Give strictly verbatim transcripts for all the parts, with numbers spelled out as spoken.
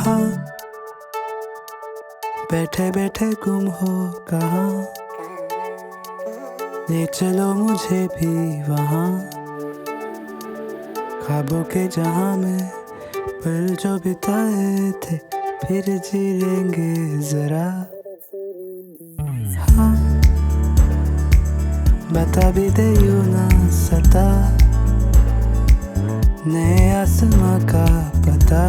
वहाँ बैठे बैठे गुम हो कहाँ, ले चलो मुझे भी वहाँ ख्वाबों के जहाँ में पल जो बिताए थे फिर जी लेंगे जरा। हाँ बता भी दे यूं ना सता, नए आसमां का पता,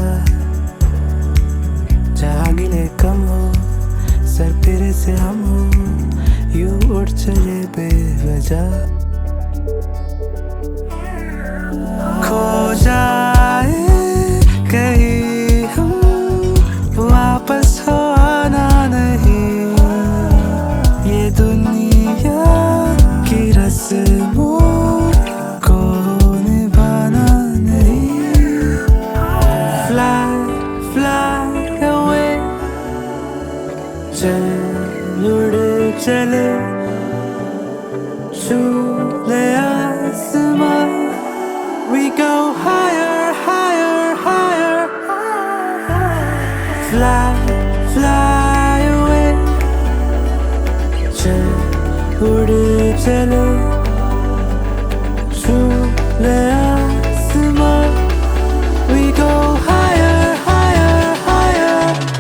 जहाँ गिले कम हो सर फिर से हम हो, यूं उड़ चले बेवजह। खो जाए कहीं हम वापस हो आना नहीं, ये दुनिया की रस्मों को निभाना नहीं। Fly, fly away, चल उड़ चले छू ले आसमां, we go higher, higher, higher. Fly, fly away, चल उड़ चले छू ले आसमां, we go higher, higher, higher.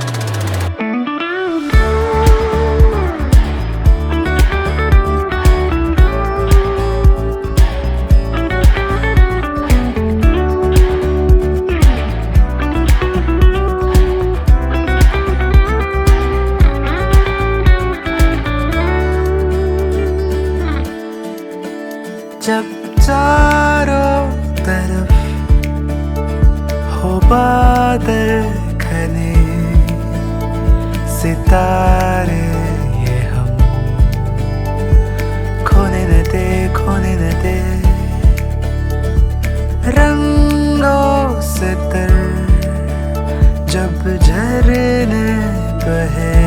जब चारों तरफ हो बादल घने, सितारे ये हम खोने न दे, खोने न दे, रंगों से तर जब झरने बहे,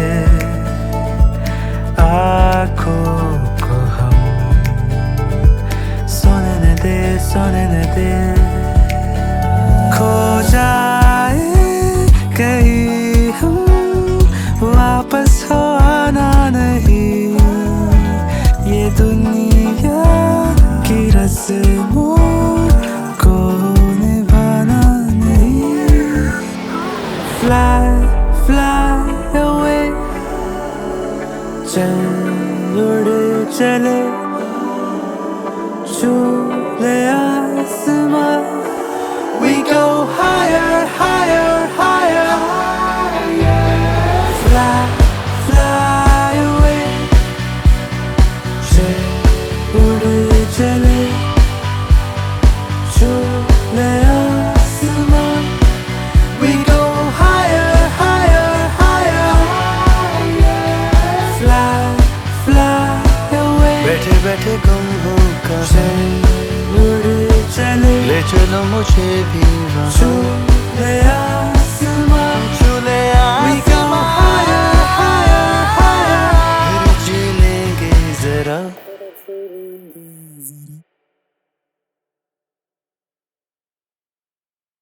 आँखों को हम सोने न दे, सोने न दे। खो जाए कहीं हम वापस हो आना नहीं, ये दुनिया की रस्मों को निभाना नहीं। Fly, fly away, चल उड़ चले छू ले आसमां, we go higher, higher, higher. Fly, fly away, चल उड़ चले छू ले आसमां, we go higher, higher, higher. Fly, fly away, बैठे बैठे गुम हो कहाँ, उड़ चले ले चलो मुझे भी वहाँ, छू ले आसमां।